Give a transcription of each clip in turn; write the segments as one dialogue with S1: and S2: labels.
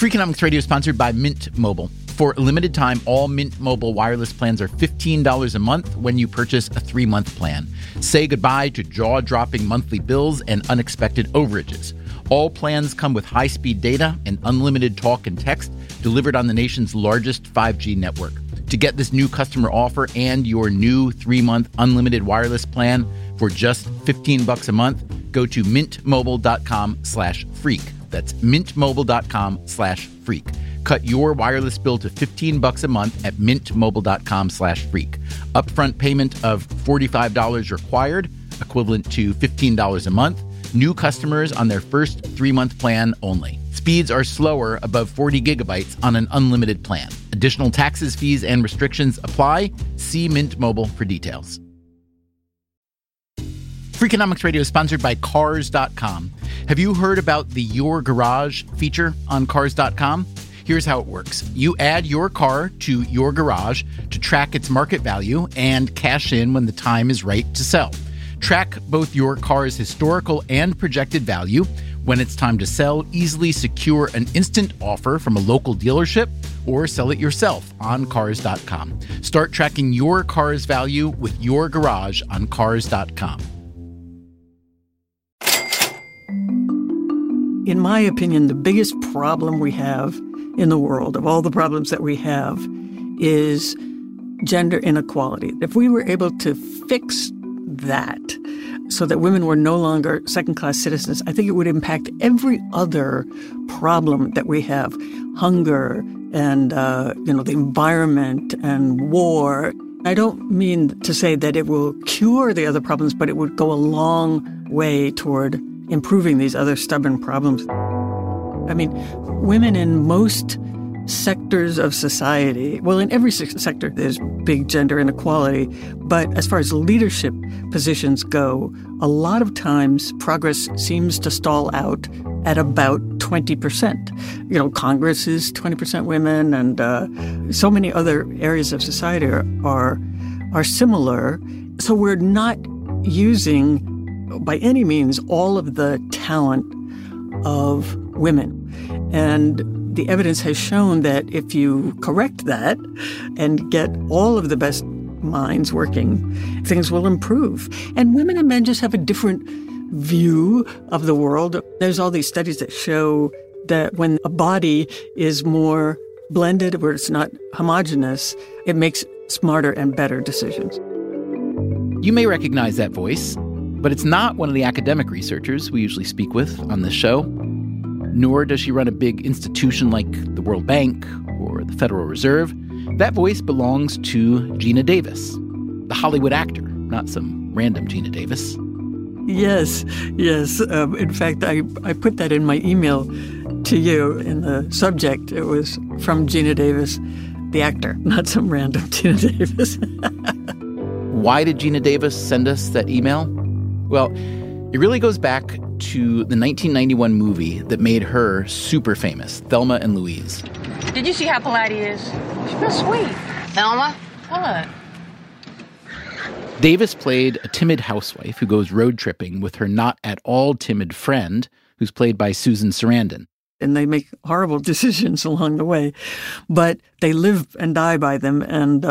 S1: Freakonomics Radio is sponsored by Mint Mobile. For a limited time, all Mint Mobile wireless plans are $15 a month when you purchase a 3-month plan. Say goodbye to jaw-dropping monthly bills and unexpected overages. All plans come with high-speed data and unlimited talk and text delivered on the nation's largest 5G network. To get this new customer offer and your new 3-month unlimited wireless plan for just $15 a month, go to mintmobile.com/freak. That's mintmobile.com/freak. Cut your wireless bill to $15 a month at mintmobile.com/freak. Upfront payment of $45 required, equivalent to $15 a month. New customers on their first 3-month plan only. Speeds are slower above 40 gigabytes on an unlimited plan. Additional taxes, fees, and restrictions apply. See Mint Mobile for details. Freakonomics Radio is sponsored by Cars.com. Have you heard about the Your Garage feature on Cars.com? Here's how it works. You add your car to your garage to track its market value and cash in when the time is right to sell. Track both your car's historical and projected value. When it's time to sell, easily secure an instant offer from a local dealership or sell it yourself on Cars.com. Start tracking your car's value with your garage on Cars.com.
S2: In my opinion, the biggest problem we have in the world, of all the problems that we have, is gender inequality. If we were able to fix that so that women were no longer second-class citizens, I think it would impact every other problem that we have. Hunger and, the environment and war. I don't mean to say that it will cure the other problems, but it would go a long way toward improving these other stubborn problems. I mean, women in most sectors of society, well, in every sector there's big gender inequality, but as far as leadership positions go, a lot of times progress seems to stall out at about 20%. Congress is 20% women, and so many other areas of society are similar. So we're not using, by any means, all of the talent of women. And the evidence has shown that if you correct that and get all of the best minds working, things will improve. And women and men just have a different view of the world. There's all these studies that show that when a body is more blended, where it's not homogeneous, it makes smarter and better decisions.
S1: You may recognize that voice, but it's not one of the academic researchers we usually speak with on this show. Nor does she run a big institution like the World Bank or the Federal Reserve. That voice belongs to Geena Davis, the Hollywood actor, not some random Geena Davis.
S2: Yes. In fact, I put that in my email to you in the subject. It was from Geena Davis, the actor, not some random Geena Davis.
S1: Why did Geena Davis send us that email? Well, it really goes back to the 1991 movie that made her super famous, Thelma and Louise.
S3: Did you see how polite he is? She feels sweet. Thelma? What?
S1: Davis played a timid housewife who goes road tripping with her not at all timid friend, who's played by Susan Sarandon.
S2: And they make horrible decisions along the way, but they live and die by them, and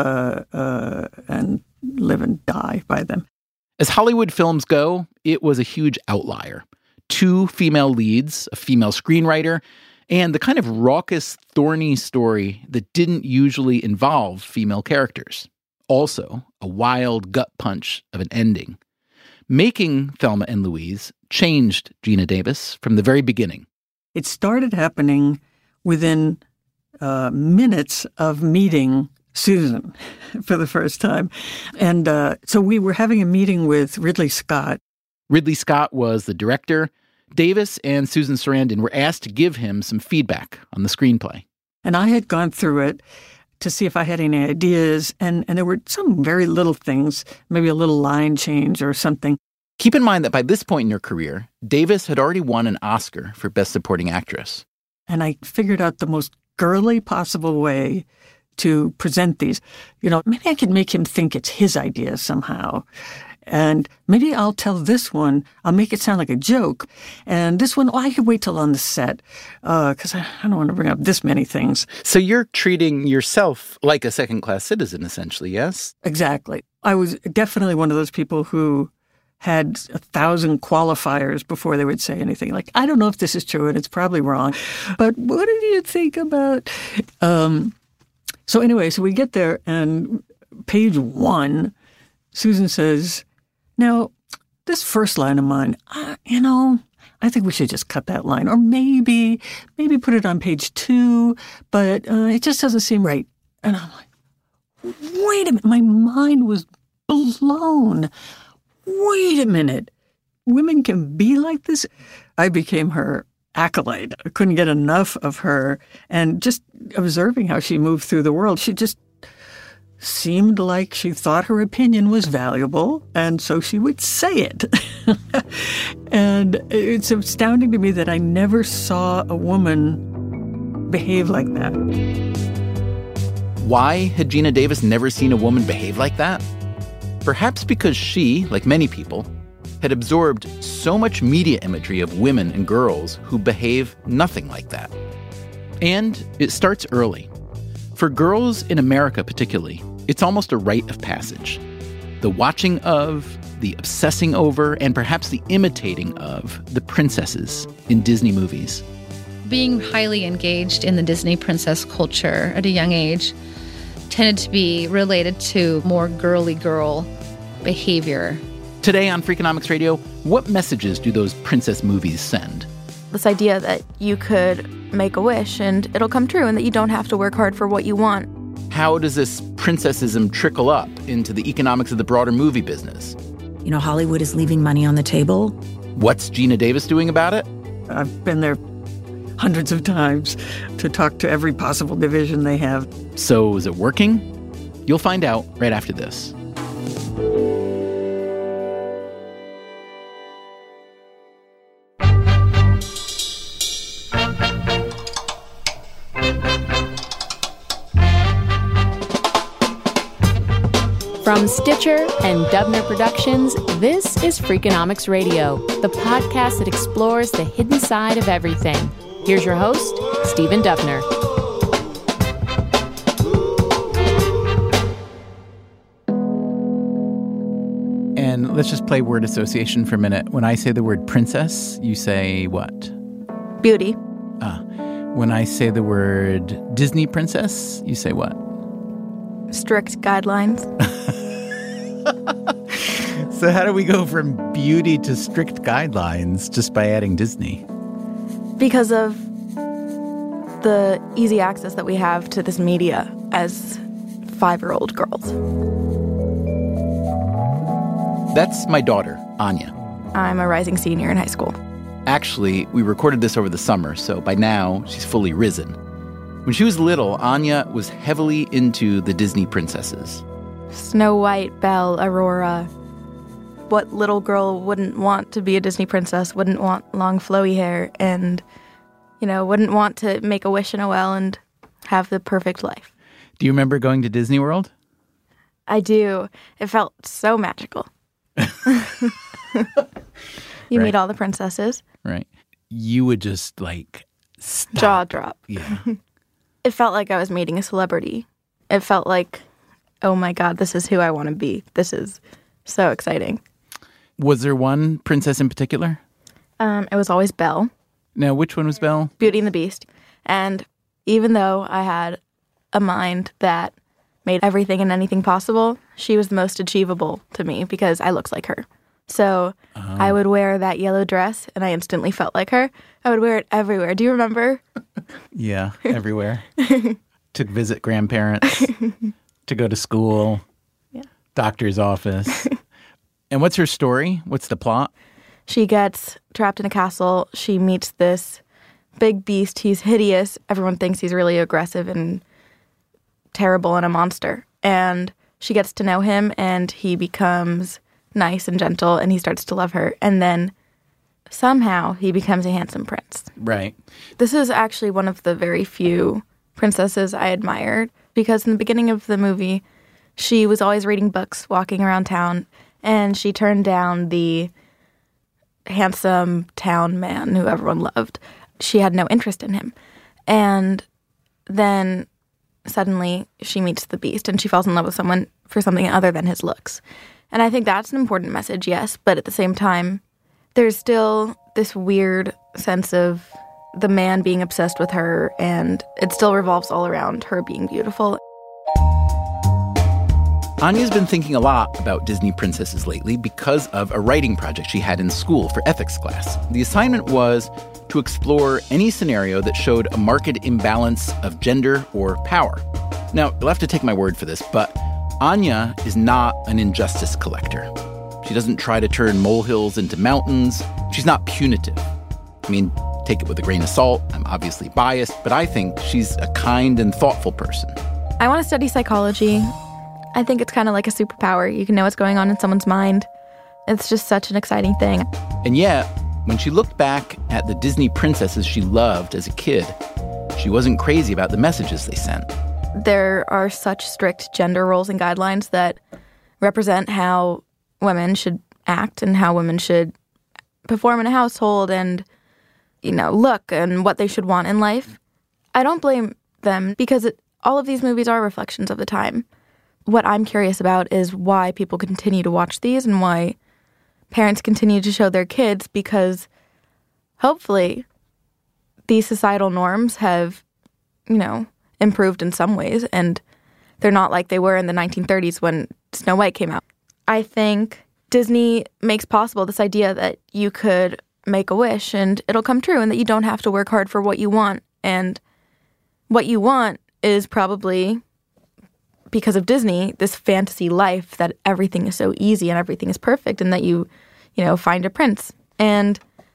S2: live and die by them.
S1: As Hollywood films go, it was a huge outlier. 2 female leads, a female screenwriter, and the kind of raucous, thorny story that didn't usually involve female characters. Also, a wild gut punch of an ending. Making Thelma and Louise changed Geena Davis from the very beginning.
S2: It started happening within minutes of meeting Susan for the first time. And so we were having a meeting with Ridley Scott.
S1: Ridley Scott was the director. Davis and Susan Sarandon were asked to give him some feedback on the screenplay.
S2: And I had gone through it to see if I had any ideas, and there were some very little things, maybe a little line change or something.
S1: Keep in mind that by this point in her career, Davis had already won an Oscar for Best Supporting Actress.
S2: And I figured out the most girly possible way to present these. Maybe I could make him think it's his idea somehow. And maybe I'll tell this one, I'll make it sound like a joke. And this one, I could wait till on the set, because I don't want to bring up this many things.
S1: So you're treating yourself like a second-class citizen, essentially, yes?
S2: Exactly. I was definitely one of those people who had 1,000 qualifiers before they would say anything. Like, I don't know if this is true, and it's probably wrong, but what do you think about... So anyway, so we get there, and page 1, Susan says, now, this first line of mine, I think we should just cut that line. Or maybe put it on page 2, but it just doesn't seem right. And I'm like, wait a minute. My mind was blown. Wait a minute. Women can be like this? I became her acolyte. I couldn't get enough of her. And just observing how she moved through the world, she just seemed like she thought her opinion was valuable, and so she would say it. And it's astounding to me that I never saw a woman behave like that.
S1: Why had Geena Davis never seen a woman behave like that? Perhaps because she, like many people, had absorbed so much media imagery of women and girls who behave nothing like that. And it starts early. For girls in America particularly, it's almost a rite of passage. The watching of, the obsessing over, and perhaps the imitating of the princesses in Disney movies.
S4: Being highly engaged in the Disney princess culture at a young age tended to be related to more girly girl behavior.
S1: Today on Freakonomics Radio, what messages do those princess movies send?
S5: This idea that you could make a wish and it'll come true and that you don't have to work hard for what you want.
S1: How does this princessism trickle up into the economics of the broader movie business?
S6: Hollywood is leaving money on the table.
S1: What's Geena Davis doing about it?
S2: I've been there hundreds of times to talk to every possible division they have.
S1: So is it working? You'll find out right after this.
S7: From Stitcher and Dubner Productions, this is Freakonomics Radio, the podcast that explores the hidden side of everything. Here's your host, Stephen Dubner.
S1: And let's just play word association for a minute. When I say the word princess, you say what?
S5: Beauty.
S1: When I say the word Disney princess, you say what?
S5: Strict guidelines.
S1: So how do we go from beauty to strict guidelines just by adding Disney?
S5: Because of the easy access that we have to this media as 5-year-old girls.
S1: That's my daughter, Anya.
S5: I'm a rising senior in high school.
S1: Actually, we recorded this over the summer, so by now she's fully risen. When she was little, Anya was heavily into the Disney princesses.
S5: Snow White, Belle, Aurora. What little girl wouldn't want to be a Disney princess, wouldn't want long flowy hair, and, wouldn't want to make a wish in a well and have the perfect life.
S1: Do you remember going to Disney World?
S5: I do. It felt so magical. You meet all the princesses.
S1: Right. You would just, stop.
S5: Jaw drop.
S1: Yeah.
S5: It felt like I was meeting a celebrity. It felt like, oh my God, this is who I want to be. This is so exciting.
S1: Was there one princess in particular?
S5: It was always Belle.
S1: Now, which one was Belle?
S5: Beauty and the Beast. And even though I had a mind that made everything and anything possible, she was the most achievable to me because I looked like her. So I would wear that yellow dress and I instantly felt like her. I would wear it everywhere. Do you remember?
S1: Yeah, everywhere. To visit grandparents, to go to school, doctor's office. And what's her story? What's the plot?
S5: She gets trapped in a castle. She meets this big beast. He's hideous. Everyone thinks he's really aggressive and terrible and a monster. And she gets to know him, and he becomes nice and gentle, and he starts to love her. And then somehow he becomes a handsome prince.
S1: Right.
S5: This is actually one of the very few princesses I admired, because in the beginning of the movie, she was always reading books, walking around town, And she turned down the handsome town man who everyone loved. She had no interest in him. And then suddenly she meets the Beast and she falls in love with someone for something other than his looks. And I think that's an important message, yes. But at the same time, there's still this weird sense of the man being obsessed with her, and it still revolves all around her being beautiful.
S1: Anya's been thinking a lot about Disney princesses lately because of a writing project she had in school for ethics class. The assignment was to explore any scenario that showed a marked imbalance of gender or power. Now, you'll have to take my word for this, but Anya is not an injustice collector. She doesn't try to turn molehills into mountains. She's not punitive. I mean, take it with a grain of salt. I'm obviously biased, but I think she's a kind and thoughtful person.
S5: I want to study psychology. I think it's kind of like a superpower. You can know what's going on in someone's mind. It's just such an exciting thing.
S1: And yet, when she looked back at the Disney princesses she loved as a kid, she wasn't crazy about the messages they sent.
S5: There are such strict gender roles and guidelines that represent how women should act and how women should perform in a household and, look and what they should want in life. I don't blame them because all of these movies are reflections of the time. What I'm curious about is why people continue to watch these and why parents continue to show their kids, because hopefully these societal norms have, improved in some ways, and they're not like they were in the 1930s when Snow White came out. I think Disney makes possible this idea that you could make a wish and it'll come true and that you don't have to work hard for what you want. And what you want is probably, because of Disney, this fantasy life that everything is so easy and everything is perfect and that you find a prince. And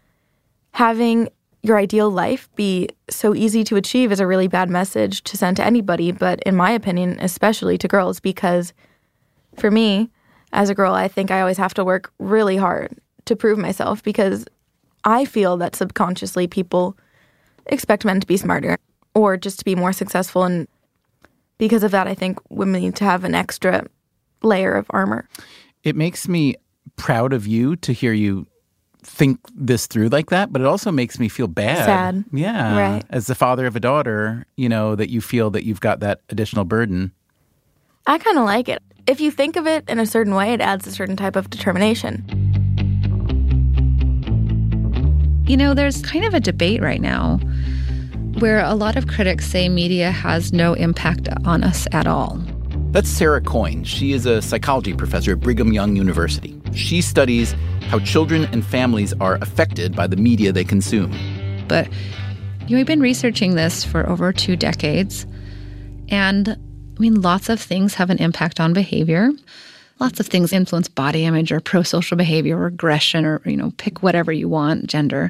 S5: having your ideal life be so easy to achieve is a really bad message to send to anybody, but in my opinion, especially to girls, because for me, as a girl, I think I always have to work really hard to prove myself because I feel that subconsciously people expect men to be smarter or just to be more successful. And because of that, I think women need to have an extra layer of armor.
S1: It makes me proud of you to hear you think this through like that, but it also makes me feel bad.
S5: Sad.
S1: Yeah.
S5: Right.
S1: As the father of a daughter, that you feel that you've got that additional burden.
S5: I kind of like it. If you think of it in a certain way, it adds a certain type of determination.
S4: There's kind of a debate right now where a lot of critics say media has no impact on us at all.
S1: That's Sarah Coyne. She is a psychology professor at Brigham Young University. She studies how children and families are affected by the media they consume.
S4: But we've been researching this for over 2 decades, and lots of things have an impact on behavior. Lots of things influence body image or pro-social behavior or aggression or, pick whatever you want, gender.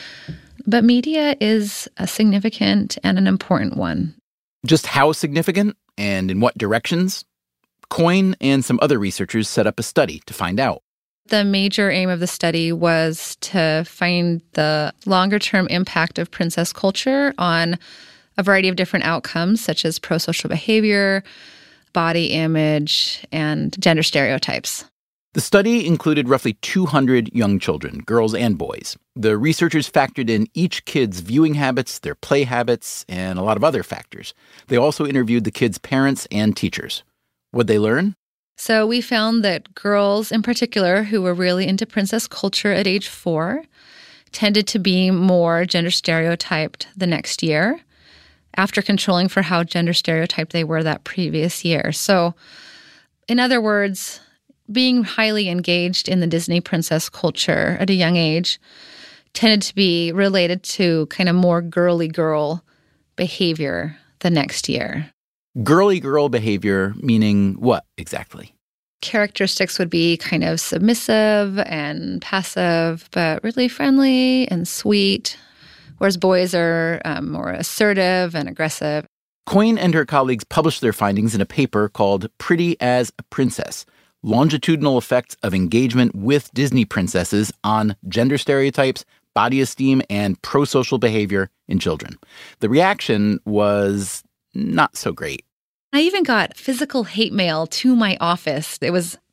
S4: But media is a significant and an important one.
S1: Just how significant and in what directions? Coyne and some other researchers set up a study to find out.
S4: The major aim of the study was to find the longer-term impact of princess culture on a variety of different outcomes, such as pro-social behavior, body image, and gender stereotypes.
S1: The study included roughly 200 young children, girls and boys. The researchers factored in each kid's viewing habits, their play habits, and a lot of other factors. They also interviewed the kids' parents and teachers. What'd they learn?
S4: So we found that girls in particular who were really into princess culture at age 4 tended to be more gender stereotyped the next year after controlling for how gender stereotyped they were that previous year. So, in other words, being highly engaged in the Disney princess culture at a young age tended to be related to kind of more girly girl behavior the next year.
S1: Girly girl behavior meaning what exactly?
S4: Characteristics would be kind of submissive and passive, but really friendly and sweet, whereas boys are more assertive and aggressive.
S1: Coyne and her colleagues published their findings in a paper called Pretty as a Princess, Longitudinal Effects of Engagement with Disney Princesses on Gender Stereotypes, Body Esteem, and Pro-Social Behavior in Children. The reaction was not so great.
S4: I even got physical hate mail to my office. It was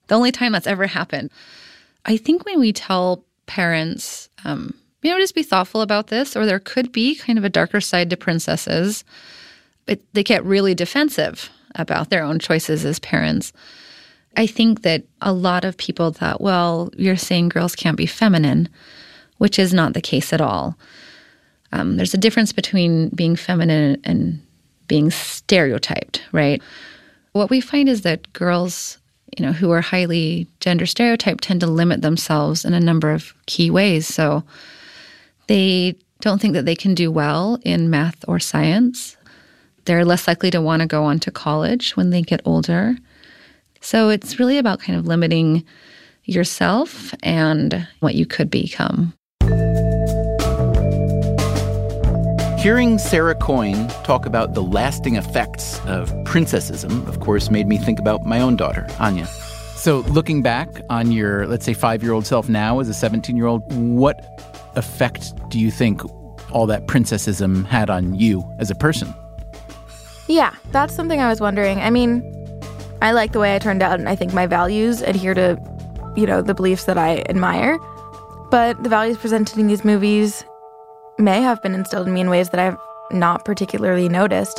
S4: The only time that's ever happened. I think when we tell parents, just be thoughtful about this, or there could be kind of a darker side to princesses, they get really defensive about their own choices as parents. I think that a lot of people thought, well, you're saying girls can't be feminine, which is not the case at all. There's a difference between being feminine and being stereotyped, right? What we find is that girls, who are highly gender stereotyped tend to limit themselves in a number of key ways. So they don't think that they can do well in math or science. They're less likely to want to go on to college when they get older. So it's really about kind of limiting yourself and what you could become.
S1: Hearing Sarah Coyne talk about the lasting effects of princessism, of course, made me think about my own daughter, Anya. So looking back on your, let's say, 5-year-old self now as a 17-year-old, what effect do you think all that princessism had on you as a person?
S5: Yeah, that's something I was wondering. I mean, I like the way I turned out, and I think my values adhere to, the beliefs that I admire. But the values presented in these movies may have been instilled in me in ways that I've not particularly noticed.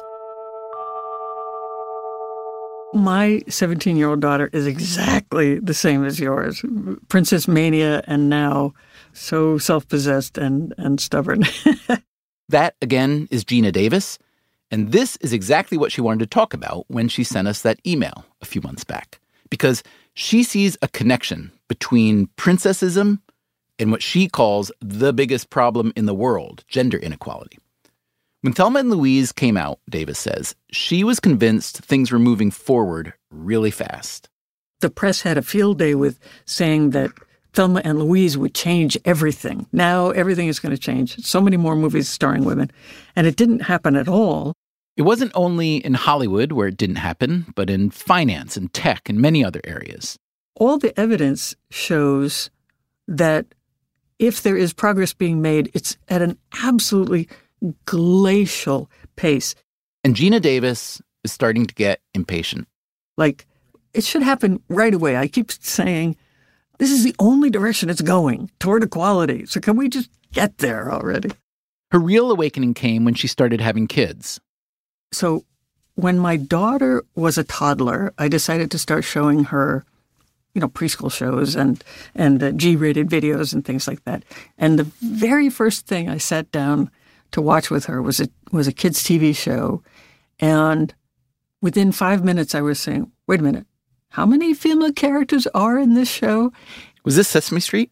S2: My 17-year-old daughter is exactly the same as yours. Princess mania, and now so self-possessed and stubborn.
S1: That, again, is Geena Davis. And this is exactly what she wanted to talk about when she sent us that email a few months back. Because she sees a connection between princessism and what she calls the biggest problem in the world, gender inequality. When Thelma and Louise came out, Davis says, she was convinced things were moving forward really fast.
S2: The press had a field day with saying that Thelma and Louise would change everything. Now everything is going to change. So many more movies starring women. And it didn't happen at all.
S1: It wasn't only in Hollywood where it didn't happen, but in finance and tech and many other areas.
S2: All the evidence shows that if there is progress being made, it's at an absolutely glacial pace.
S1: And Geena Davis is starting to get impatient.
S2: Like, it should happen right away. I keep saying, this is the only direction it's going, toward equality. So can we just get there already?
S1: Her real awakening came when she started having kids.
S2: So when my daughter was a toddler, I decided to start showing her preschool shows and G-rated videos and things like that. And the very first thing I sat down to watch with her was a kids' TV show. And within 5 minutes, I was saying, wait a minute, how many female characters are in this show?
S1: Was this Sesame Street?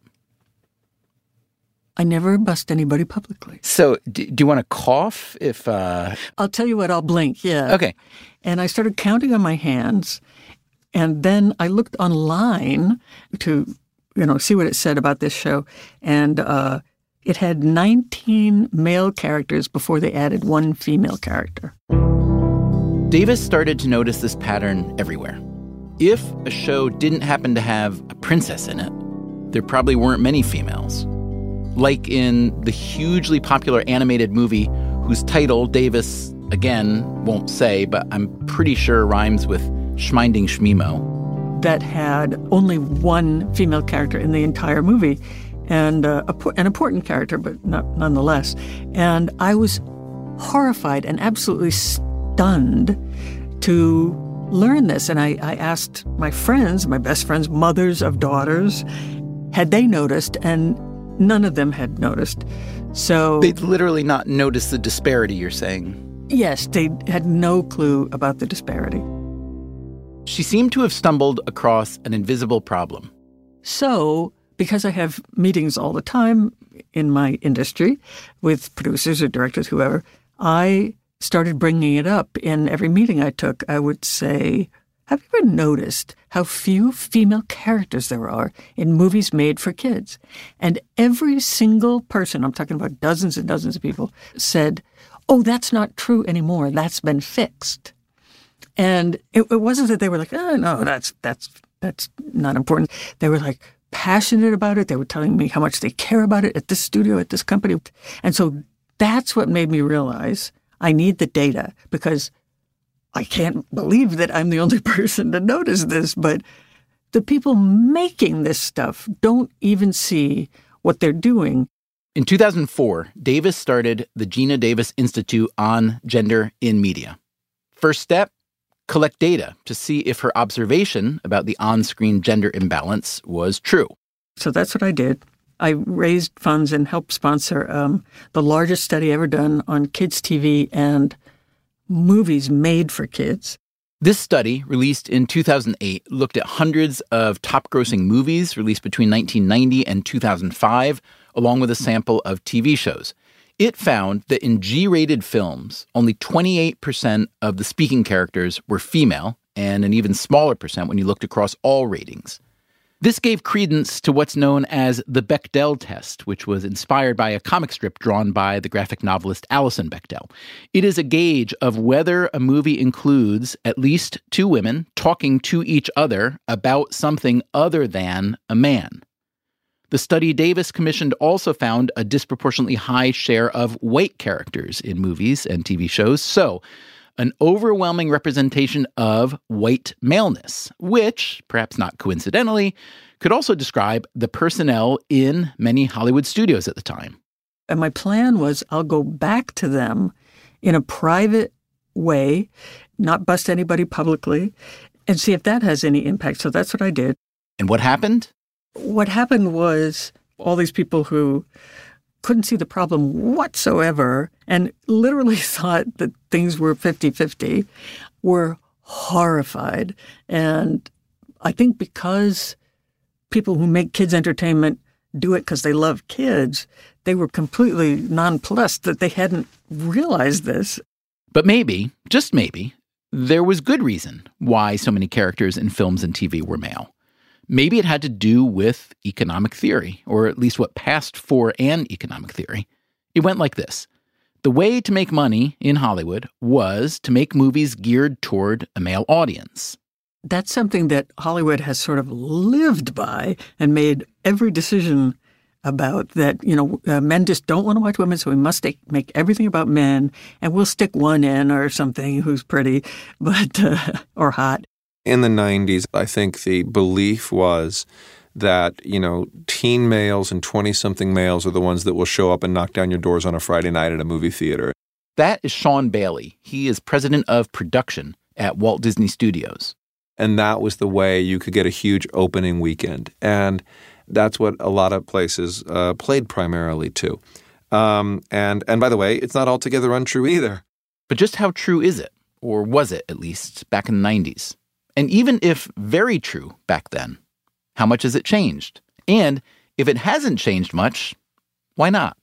S2: I never bust anybody publicly.
S1: So do you want to cough if...
S2: I'll tell you what, I'll blink, yeah.
S1: Okay.
S2: And I started counting on my hands. And then I looked online to, see what it said about this show. And it had 19 male characters before they added one female character.
S1: Davis started to notice this pattern everywhere. If a show didn't happen to have a princess in it, there probably weren't many females. Like in the hugely popular animated movie whose title Davis, again, won't say, but I'm pretty sure rhymes with Schminding Schmimo.
S2: That had only one female character in the entire movie, and an important character, but not nonetheless. And I was horrified and absolutely stunned to learn this. And I asked my friends, my best friends, mothers of daughters, had they noticed, and none of them had noticed. So
S1: they'd literally not noticed the disparity, you're saying?
S2: Yes, they had no clue about the disparity.
S1: She seemed to have stumbled across an invisible problem.
S2: So, because I have meetings all the time in my industry with producers or directors, whoever, I started bringing it up in every meeting I took. I would say, have you ever noticed how few female characters there are in movies made for kids? And every single person, I'm talking about dozens and dozens of people, said, oh, that's not true anymore. That's been fixed. And it wasn't that they were like, oh, no, that's not important. They were like passionate about it. They were telling me how much they care about it at this studio, at this company. And so that's what made me realize I need the data, because I can't believe that I'm the only person to notice this, but the people making this stuff don't even see what they're doing.
S1: In 2004, Davis started the Geena Davis Institute on Gender in Media. First step, collect data to see if her observation about the on-screen gender imbalance was true.
S2: So that's what I did. I raised funds and helped sponsor the largest study ever done on kids' TV and movies made for kids.
S1: This study, released in 2008, looked at hundreds of top-grossing movies released between 1990 and 2005, along with a sample of TV shows. It found that in G-rated films, only 28% of the speaking characters were female, and an even smaller percent when you looked across all ratings. This gave credence to what's known as the Bechdel test, which was inspired by a comic strip drawn by the graphic novelist Alison Bechdel. It is a gauge of whether a movie includes at least two women talking to each other about something other than a man. The study Davis commissioned also found a disproportionately high share of white characters in movies and TV shows, so an overwhelming representation of white maleness, which, perhaps not coincidentally, could also describe the personnel in many Hollywood studios at the time.
S2: And my plan was I'll go back to them in a private way, not bust anybody publicly, and see if that has any impact. So that's what I did.
S1: And what happened?
S2: What happened was all these people who couldn't see the problem whatsoever and literally thought that things were 50-50 were horrified. And I think because people who make kids entertainment do it because they love kids, they were completely nonplussed that they hadn't realized this.
S1: But maybe, just maybe, there was good reason why so many characters in films and TV were male. Maybe it had to do with economic theory, or at least what passed for an economic theory. It went like this. The way to make money in Hollywood was to make movies geared toward a male audience.
S2: That's something that Hollywood has sort of lived by and made every decision about, that, men just don't want to watch women, so we must make everything about men, and we'll stick one in or something who's pretty, but or hot.
S8: In the 90s, I think the belief was that, teen males and 20-something males are the ones that will show up and knock down your doors on a Friday night at a movie theater.
S1: That is Sean Bailey. He is president of production at Walt Disney Studios.
S8: And that was the way you could get a huge opening weekend. And that's what a lot of places played primarily to. And by the way, it's not altogether untrue either.
S1: But just how true is it? Or was it, at least, back in the 90s? And even if very true back then, how much has it changed? And if it hasn't changed much, why not?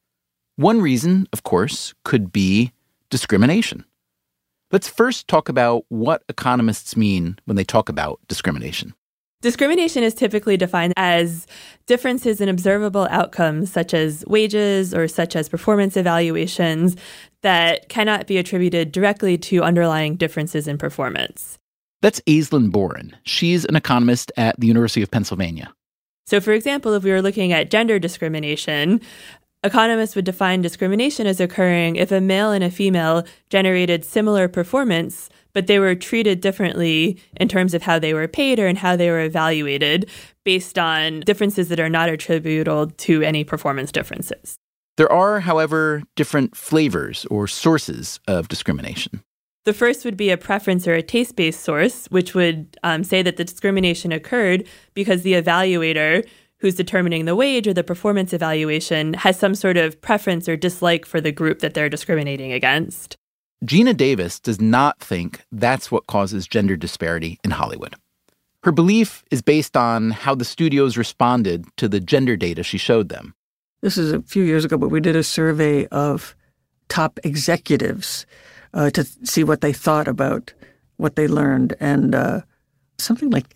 S1: One reason, of course, could be discrimination. Let's first talk about what economists mean when they talk about discrimination.
S9: Discrimination is typically defined as differences in observable outcomes, such as wages or such as performance evaluations, that cannot be attributed directly to underlying differences in performance.
S1: That's Aislinn Boren. She's an economist at the University of Pennsylvania.
S9: So, for example, if we were looking at gender discrimination, economists would define discrimination as occurring if a male and a female generated similar performance, but they were treated differently in terms of how they were paid or in how they were evaluated based on differences that are not attributable to any performance differences.
S1: There are, however, different flavors or sources of discrimination.
S9: The first would be a preference or a taste-based source, which would say that the discrimination occurred because the evaluator who's determining the wage or the performance evaluation has some sort of preference or dislike for the group that they're discriminating against.
S1: Geena Davis does not think that's what causes gender disparity in Hollywood. Her belief is based on how the studios responded to the gender data she showed them.
S2: This is a few years ago, but we did a survey of top executives to see what they thought about what they learned. And something like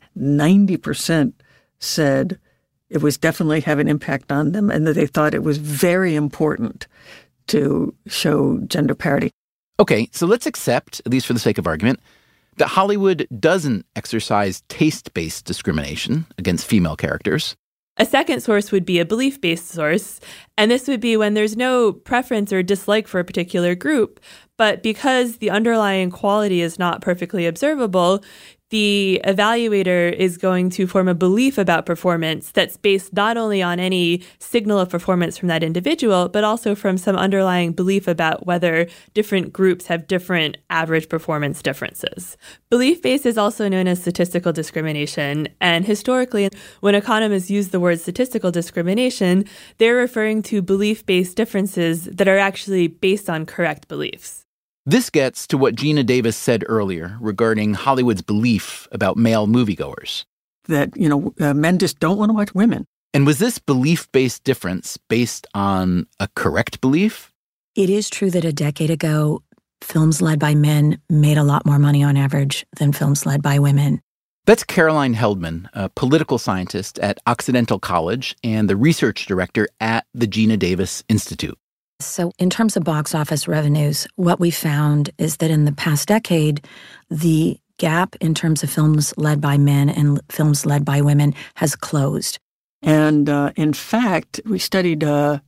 S2: 90% said it was definitely having an impact on them and that they thought it was very important to show gender parity.
S1: Okay, so let's accept, at least for the sake of argument, that Hollywood doesn't exercise taste-based discrimination against female characters.
S9: A second source would be a belief-based source, and this would be when there's no preference or dislike for a particular group, but because the underlying quality is not perfectly observable, the evaluator is going to form a belief about performance that's based not only on any signal of performance from that individual, but also from some underlying belief about whether different groups have different average performance differences. Belief-based is also known as statistical discrimination, and historically, when economists use the word statistical discrimination, they're referring to belief-based differences that are actually based on correct beliefs.
S1: This gets to what Gina Davis said earlier regarding Hollywood's belief about male moviegoers.
S2: That, men just don't want to watch women.
S1: And was this belief-based difference based on a correct belief?
S6: It is true that a decade ago, films led by men made a lot more money on average than films led by women.
S1: That's Caroline Heldman, a political scientist at Occidental College and the research director at the Gina Davis Institute.
S6: So in terms of box office revenues, what we found is that in the past decade, the gap in terms of films led by men and films led by women has closed.
S2: And in fact, we studied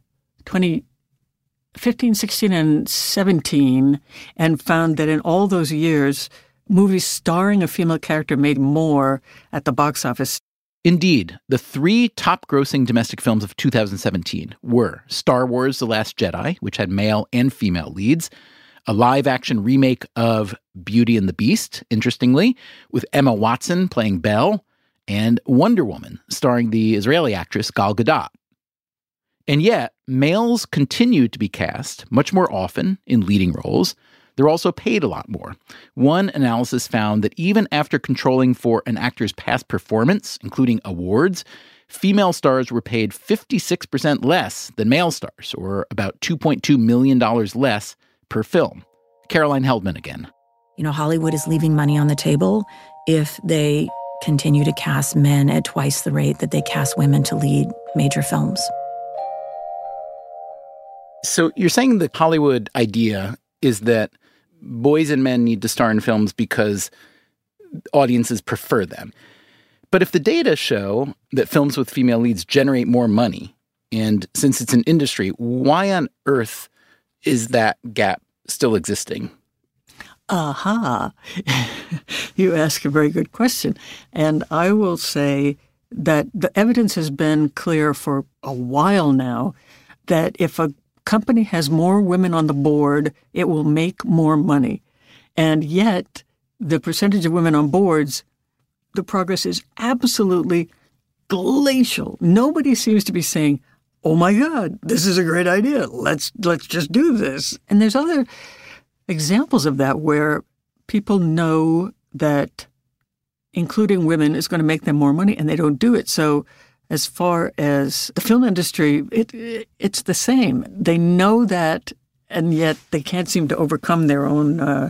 S2: 2015, 16, and 17 and found that in all those years, movies starring a female character made more at the box office.
S1: Indeed, the 3 top-grossing domestic films of 2017 were Star Wars: The Last Jedi, which had male and female leads, a live-action remake of Beauty and the Beast, interestingly, with Emma Watson playing Belle, and Wonder Woman, starring the Israeli actress Gal Gadot. And yet, males continue to be cast much more often in leading roles. They're also paid a lot more. One analysis found that even after controlling for an actor's past performance, including awards, female stars were paid 56% less than male stars, or about $2.2 million less per film. Caroline Heldman again.
S6: Hollywood is leaving money on the table if they continue to cast men at twice the rate that they cast women to lead major films.
S1: So you're saying the Hollywood idea is that boys and men need to star in films because audiences prefer them. But if the data show that films with female leads generate more money, and since it's an industry, why on earth is that gap still existing?
S2: Aha. You ask a very good question. And I will say that the evidence has been clear for a while now that if a company has more women on the board, it will make more money. And yet, the percentage of women on boards, the progress is absolutely glacial. Nobody seems to be saying, oh my God, this is a great idea. Let's just do this. And there's other examples of that where people know that including women is going to make them more money and they don't do it. So as far as the film industry, it's the same. They know that, and yet they can't seem to overcome their own,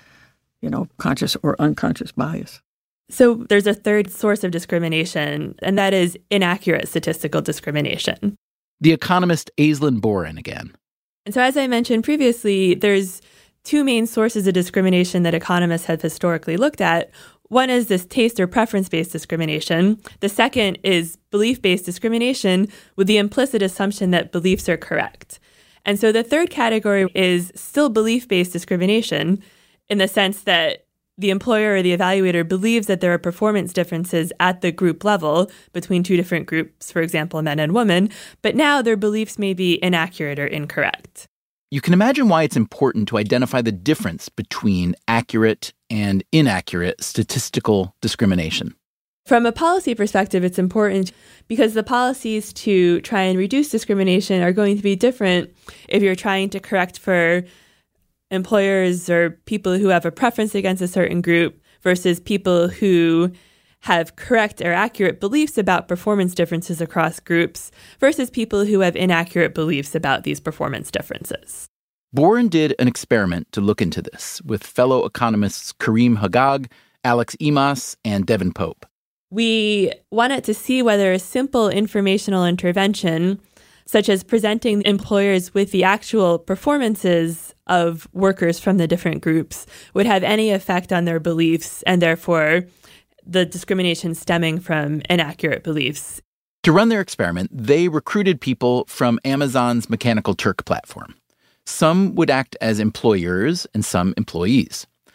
S2: conscious or unconscious bias.
S9: So there's a third source of discrimination, and that is inaccurate statistical discrimination.
S1: The economist Aislinn Borin again.
S9: And so as I mentioned previously, there's 2 main sources of discrimination that economists have historically looked at. One is this taste or preference-based discrimination. The second is belief-based discrimination with the implicit assumption that beliefs are correct. And so the third category is still belief-based discrimination in the sense that the employer or the evaluator believes that there are performance differences at the group level between 2 different groups, for example, men and women, but now their beliefs may be inaccurate or incorrect.
S1: You can imagine why it's important to identify the difference between accurate and inaccurate statistical discrimination.
S9: From a policy perspective, it's important because the policies to try and reduce discrimination are going to be different if you're trying to correct for employers or people who have a preference against a certain group versus people who have correct or accurate beliefs about performance differences across groups versus people who have inaccurate beliefs about these performance differences.
S1: Borin did an experiment to look into this with fellow economists Karim Haggag, Alex Emas, and Devin Pope.
S9: We wanted to see whether a simple informational intervention, such as presenting employers with the actual performances of workers from the different groups, would have any effect on their beliefs and therefore the discrimination stemming from inaccurate beliefs.
S1: To run their experiment, they recruited people from Amazon's Mechanical Turk platform. Some would act as employers and some employees.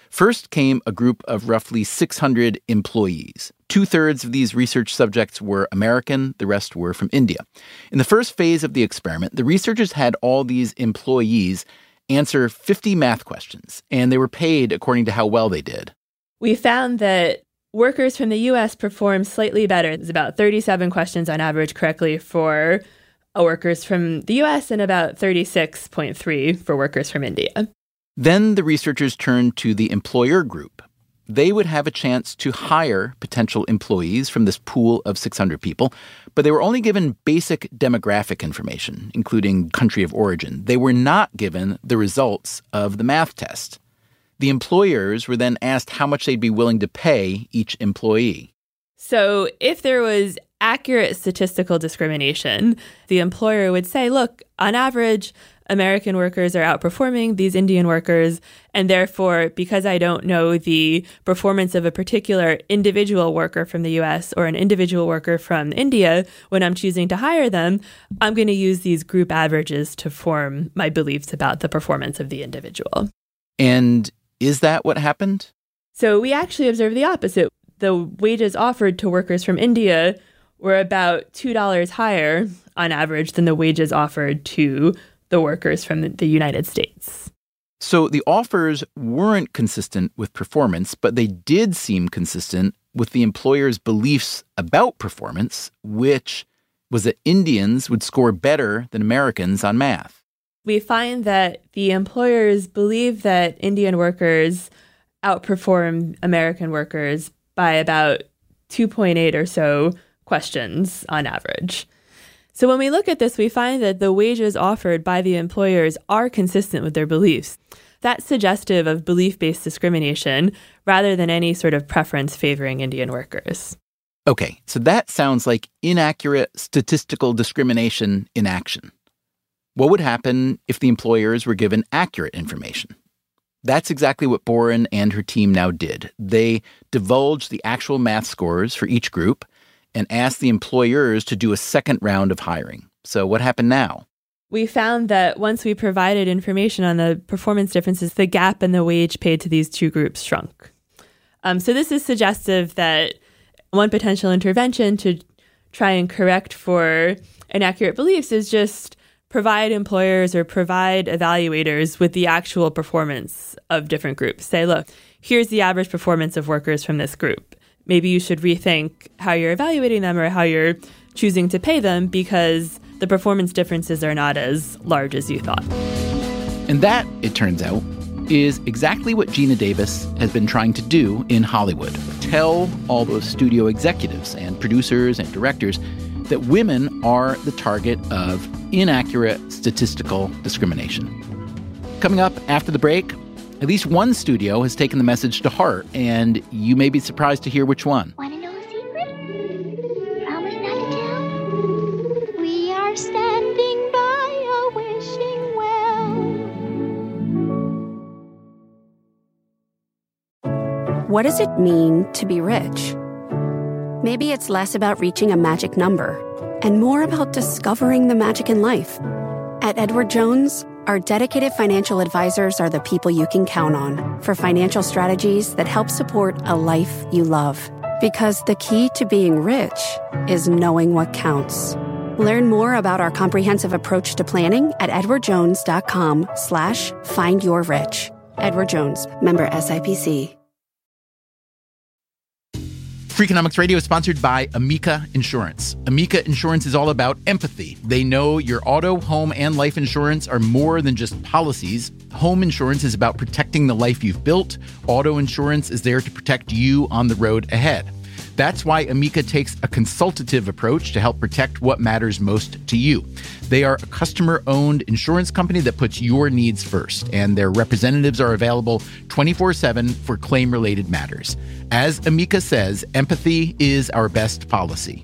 S1: First came a group of roughly 600 employees. 2/3 of these research subjects were American, the rest were from India. In the first phase of the experiment, the researchers had all these employees answer 50 math questions, and they were paid according to how well they did.
S9: We found that workers from the U.S. performed slightly better. There's about 37 questions on average correctly for workers from the U.S. and about 36.3 for workers from India.
S1: Then the researchers turned to the employer group. They would have a chance to hire potential employees from this pool of 600 people, but they were only given basic demographic information, including country of origin. They were not given the results of the math test. The employers were then asked how much they'd be willing to pay each employee.
S9: So if there was accurate statistical discrimination, the employer would say, look, on average, American workers are outperforming these Indian workers, and therefore, because I don't know the performance of a particular individual worker from the U.S. or an individual worker from India when I'm choosing to hire them, I'm going to use these group averages to form my beliefs about the performance of the individual.
S1: And is that what happened?
S9: So we actually observed the opposite. The wages offered to workers from India were about $2 higher on average than the wages offered to the workers from the United States.
S1: So the offers weren't consistent with performance, but they did seem consistent with the employer's beliefs about performance, which was that Indians would score better than Americans on math.
S9: We find that the employers believe that Indian workers outperform American workers by about 2.8 or so questions on average. So when we look at this, we find that the wages offered by the employers are consistent with their beliefs. That's suggestive of belief-based discrimination rather than any sort of preference favoring Indian workers.
S1: Okay, so that sounds like inaccurate statistical discrimination in action. What would happen if the employers were given accurate information? That's exactly what Boren and her team now did. They divulged the actual math scores for each group and asked the employers to do a second round of hiring. So what happened now?
S9: We found that once we provided information on the performance differences, the gap in the wage paid to these two groups shrunk. So this is suggestive that one potential intervention to try and correct for inaccurate beliefs is just provide employers or provide evaluators with the actual performance of different groups. Say, look, here's the average performance of workers from this group. Maybe you should rethink how you're evaluating them or how you're choosing to pay them because the performance differences are not as large as you thought.
S1: And that, it turns out, is exactly what Geena Davis has been trying to do in Hollywood. Tell all those studio executives and producers and directors that women are the target of inaccurate statistical discrimination. Coming up after the break, at least one studio has taken the message to heart, and you may be surprised to hear which one.
S10: Want to know a secret? Promise not to tell. We are standing by, wishing well.
S11: What does it mean to be rich? Maybe it's less about reaching a magic number and more about discovering the magic in life. At Edward Jones, our dedicated financial advisors are the people you can count on for financial strategies that help support a life you love. Because the key to being rich is knowing what counts. Learn more about our comprehensive approach to planning at edwardjones.com/findyourrich. Edward Jones, member SIPC.
S1: Freakonomics Radio is sponsored by Amica Insurance. Amica Insurance is all about empathy. They know your auto, home, and life insurance are more than just policies. Home insurance is about protecting the life you've built. Auto insurance is there to protect you on the road ahead. That's why Amica takes a consultative approach to help protect what matters most to you. They are a customer-owned insurance company that puts your needs first, and their representatives are available 24/7 for claim-related matters. As Amica says, empathy is our best policy.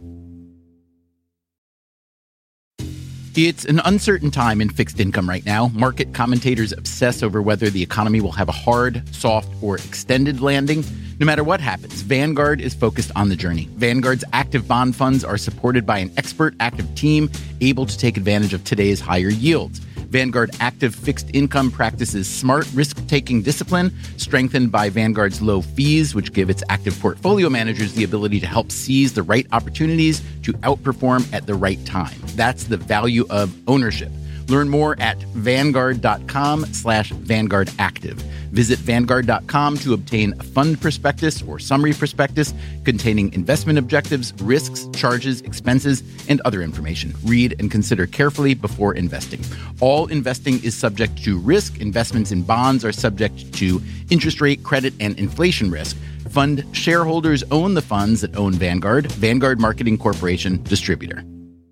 S1: It's an uncertain time in fixed income right now. Market commentators obsess over whether the economy will have a hard, soft, or extended landing. No matter what happens, Vanguard is focused on the journey. Vanguard's active bond funds are supported by an expert active team able to take advantage of today's higher yields. Vanguard Active Fixed Income practices smart risk-taking discipline, strengthened by Vanguard's low fees, which give its active portfolio managers the ability to help seize the right opportunities to outperform at the right time. That's the value of ownership. Learn more at Vanguard.com/VanguardActive. Visit Vanguard.com to obtain a fund prospectus or summary prospectus containing investment objectives, risks, charges, expenses, and other information. Read and consider carefully before investing. All investing is subject to risk. Investments in bonds are subject to interest rate, credit, and inflation risk. Fund shareholders own the funds that own Vanguard. Vanguard Marketing Corporation, distributor.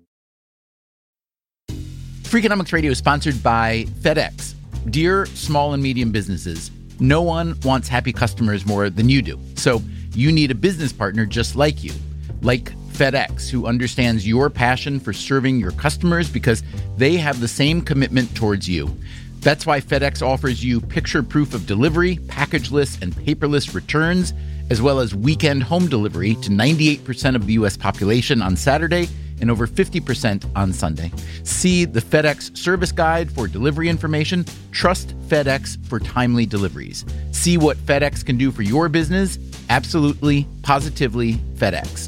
S1: Freakonomics Radio is sponsored by FedEx. Dear small and medium businesses, no one wants happy customers more than you do. So you need a business partner just like you, like FedEx, who understands your passion for serving your customers because they have the same commitment towards you. That's why FedEx offers you picture proof of delivery, packageless and paperless returns, as well as weekend home delivery to 98% of the U.S. population on Saturday and over 50% on Sunday. See the FedEx service guide for delivery information. Trust FedEx for timely deliveries. See what FedEx can do for your business. Absolutely, positively FedEx.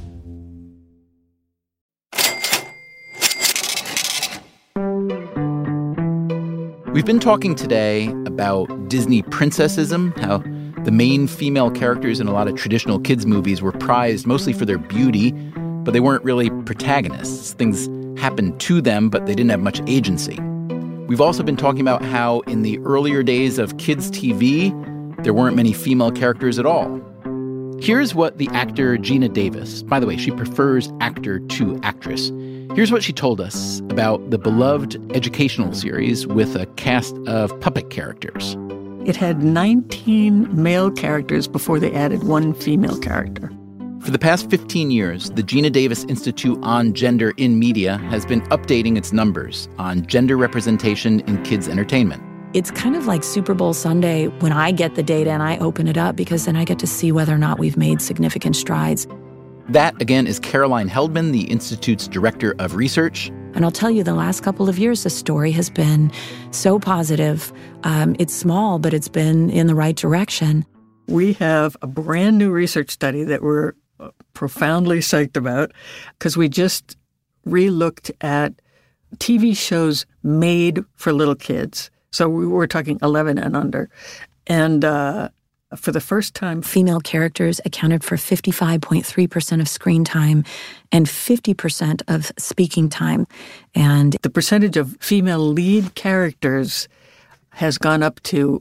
S1: We've been talking today about Disney princessism, how the main female characters in a lot of traditional kids' movies were prized mostly for their beauty, but they weren't really protagonists. Things happened to them, but they didn't have much agency. We've also been talking about how in the earlier days of kids' TV, there weren't many female characters at all. Here's what the actor Geena Davis, by the way, she prefers actor to actress. Here's what she told us about the beloved educational series with a cast of puppet characters.
S2: It had 19 male characters before they added one female character.
S1: For the past 15 years, the Geena Davis Institute on Gender in Media has been updating its numbers on gender representation in kids' entertainment.
S6: It's kind of like Super Bowl Sunday when I get the data and I open it up, because then I get to see whether or not we've made significant strides.
S1: That, again, is Caroline Heldman, the Institute's Director of Research.
S6: And I'll tell you, the last couple of years, the story has been so positive. It's small, but it's been in the right direction.
S2: We have a brand new research study that we're profoundly psyched about, because we just re-looked at TV shows made for little kids. So we were talking 11 and under. And for the first time,
S6: female characters accounted for 55.3% of screen time and 50% of speaking time. And
S2: the percentage of female lead characters has gone up to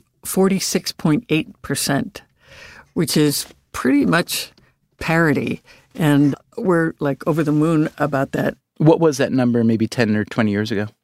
S2: 46.8%, which is pretty much parity. And we're like over the moon about that.
S1: What was that number maybe 10 or 20 years ago?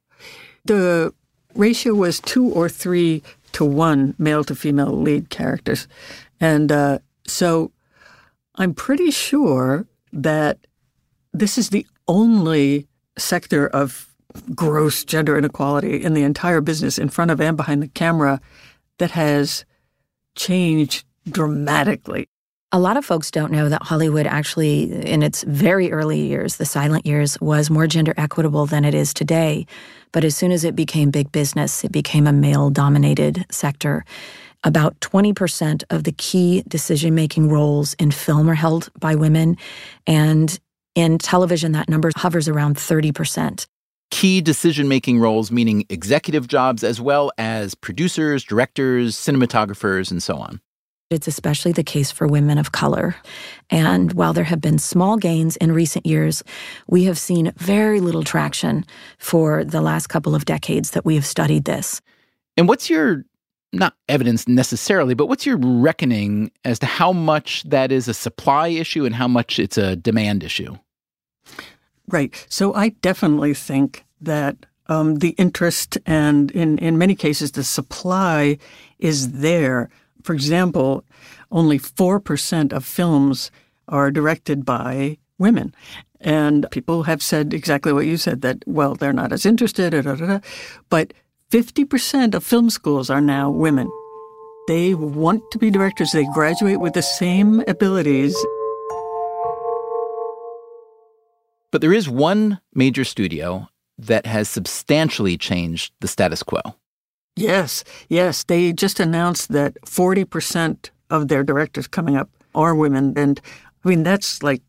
S2: The ratio was 2 or 3 to 1 male to female lead characters. And so I'm pretty sure that this is the only sector of gross gender inequality in the entire business, in front of and behind the camera, that has changed dramatically.
S6: A lot of folks don't know that Hollywood actually, in its very early years, the silent years, was more gender equitable than it is today. But as soon as it became big business, it became a male-dominated sector. About 20% of the key decision-making roles in film are held by women, and in television, that number hovers around 30%.
S1: Key decision-making roles, meaning executive jobs as well as producers, directors, cinematographers, and so on.
S6: It's especially the case for women of color. And while there have been small gains in recent years, we have seen very little traction for the last couple of decades that we have studied this.
S1: And what's your, not evidence necessarily, but what's your reckoning as to how much that is a supply issue and how much it's a demand issue?
S2: Right. So I definitely think that the interest and in many cases the supply is there. For example, only 4% of films are directed by women. And people have said exactly what you said, that, well, they're not as interested, but 50% of film schools are now women. They want to be directors. They graduate with the same abilities.
S1: But there is one major studio that has substantially changed the status quo.
S2: Yes. They just announced that 40% of their directors coming up are women. And I mean, that's like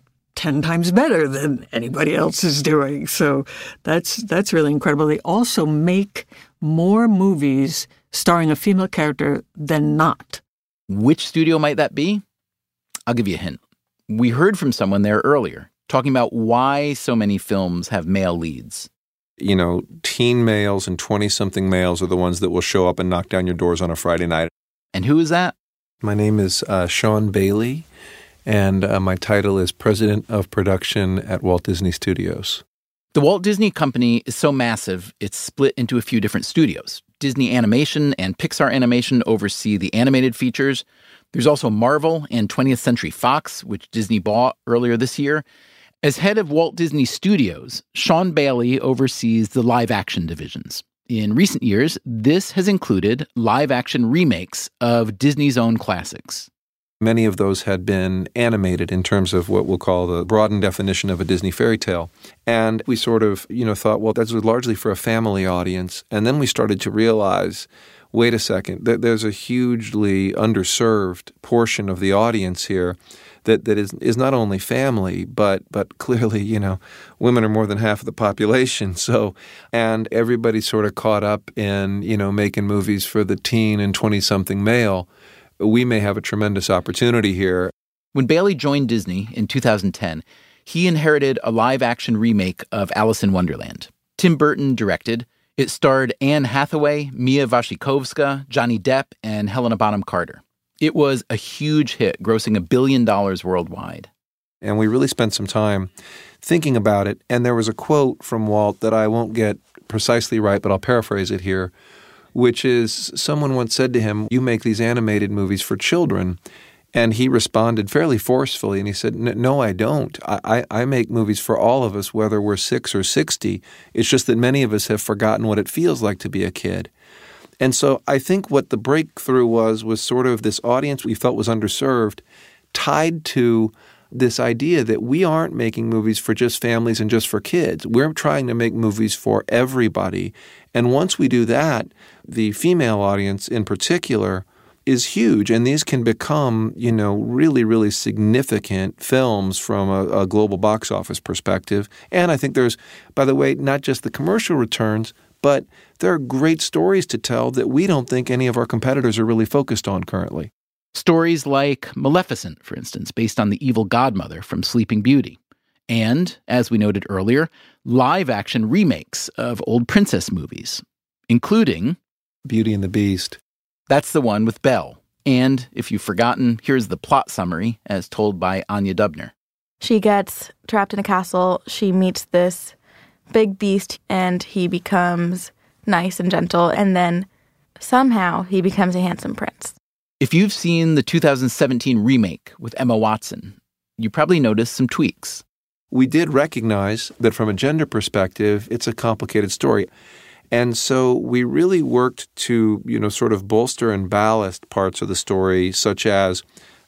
S2: 10 times better than anybody else is doing. So that's really incredible. They also make more movies starring a female character than not.
S1: Which studio might that be? I'll give you a hint. We heard from someone there earlier talking about why so many films have male leads.
S8: You know, teen males and 20-something males are the ones that will show up and knock down your doors on a Friday night.
S1: And who is that?
S8: My name is Sean Bailey, and my title is President of Production at Walt Disney Studios.
S1: The Walt Disney Company is so massive, it's split into a few different studios. Disney Animation and Pixar Animation oversee the animated features. There's also Marvel and 20th Century Fox, which Disney bought earlier this year. As head of Walt Disney Studios, Sean Bailey oversees the live-action divisions. In recent years, this has included live-action remakes of Disney's own classics.
S8: Many of those had been animated in terms of what we'll call the broadened definition of a Disney fairy tale. And we sort of, thought, well, that's largely for a family audience. And then we started to realize, wait a second, that there's a hugely underserved portion of the audience here that is not only family, but clearly, women are more than half of the population. So, and everybody's sort of caught up in, making movies for the teen and 20-something male. We may have a tremendous opportunity here.
S1: When Bailey joined Disney in 2010, he inherited a live-action remake of Alice in Wonderland. Tim Burton directed. It starred Anne Hathaway, Mia Wasikowska, Johnny Depp, and Helena Bonham Carter. It was a huge hit, grossing $1 billion worldwide.
S8: And we really spent some time thinking about it. And there was a quote from Walt that I won't get precisely right, but I'll paraphrase it here, which is someone once said to him, "You make these animated movies for children." And he responded fairly forcefully, and he said, "No, I don't. I make movies for all of us, whether we're 6 or 60. It's just that many of us have forgotten what it feels like to be a kid." And so I think what the breakthrough was sort of this audience we felt was underserved, tied to this idea that we aren't making movies for just families and just for kids. We're trying to make movies for everybody. And once we do that, the female audience in particular is huge. And these can become, really, really significant films from a global box office perspective. And I think there's, by the way, not just the commercial returns, but there are great stories to tell that we don't think any of our competitors are really focused on currently.
S1: Stories like Maleficent, for instance, based on the evil godmother from Sleeping Beauty. And, as we noted earlier, live-action remakes of old princess movies, including
S8: Beauty and the Beast.
S1: That's the one with Belle. And, if you've forgotten, here's the plot summary as told by Anya Dubner.
S5: She gets trapped in a castle. She meets this big beast, and he becomes nice and gentle, and then somehow he becomes a handsome prince.
S1: If you've seen the 2017 remake with Emma Watson, you probably noticed some tweaks.
S8: We did recognize that from a gender perspective, it's a complicated story. And so we really worked to, sort of bolster and ballast parts of the story, such as,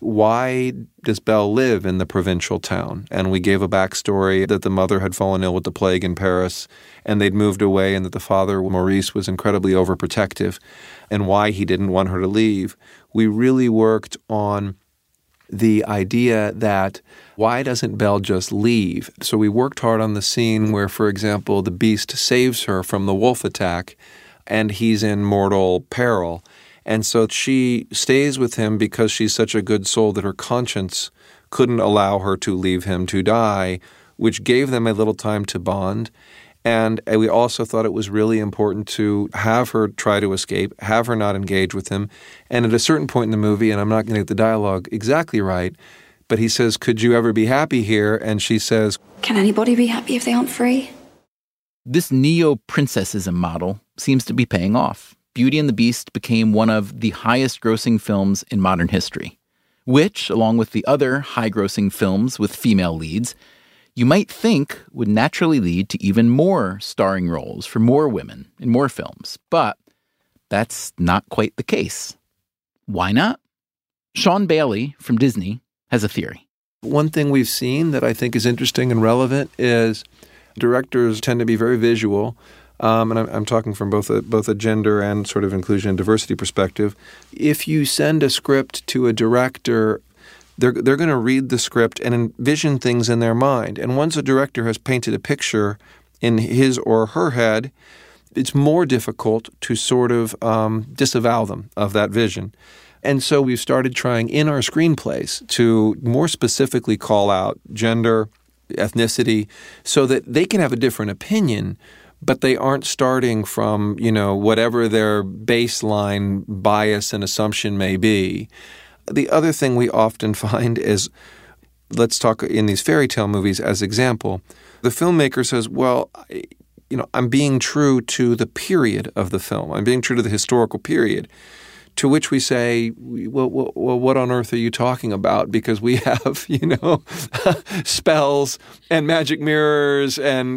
S8: why does Belle live in the provincial town? And we gave a backstory that the mother had fallen ill with the plague in Paris and they'd moved away, and that the father, Maurice, was incredibly overprotective, and why he didn't want her to leave. We really worked on the idea that why doesn't Belle just leave? So we worked hard on the scene where, for example, the beast saves her from the wolf attack and he's in mortal peril. And so she stays with him because she's such a good soul that her conscience couldn't allow her to leave him to die, which gave them a little time to bond. And we also thought it was really important to have her try to escape, have her not engage with him. And at a certain point in the movie, and I'm not going to get the dialogue exactly right, but he says, "Could you ever be happy here?" And she says,
S12: "Can anybody be happy if they aren't free?"
S1: This neo-princessism model seems to be paying off. Beauty and the Beast became one of the highest-grossing films in modern history, which, along with the other high-grossing films with female leads, you might think would naturally lead to even more starring roles for more women in more films. But that's not quite the case. Why not? Sean Bailey from Disney has a theory.
S8: One thing we've seen that I think is interesting and relevant is Directors tend to be very visual. And I'm talking from both a gender and sort of inclusion and diversity perspective. If you send a script to a director, they're going to read the script and envision things in their mind. And once a director has painted a picture in his or her head, it's more difficult to sort of disavow them of that vision. And so we've started trying in our screenplays to more specifically call out gender, ethnicity, so that they can have a different opinion, but they aren't starting from, whatever their baseline bias and assumption may be. The other thing we often find is, let's talk in these fairy tale movies as example, the filmmaker says, well, I'm being true to the period of the film. I'm being true to the historical period. To which we say, well, what on earth are you talking about? Because we have, spells and magic mirrors and,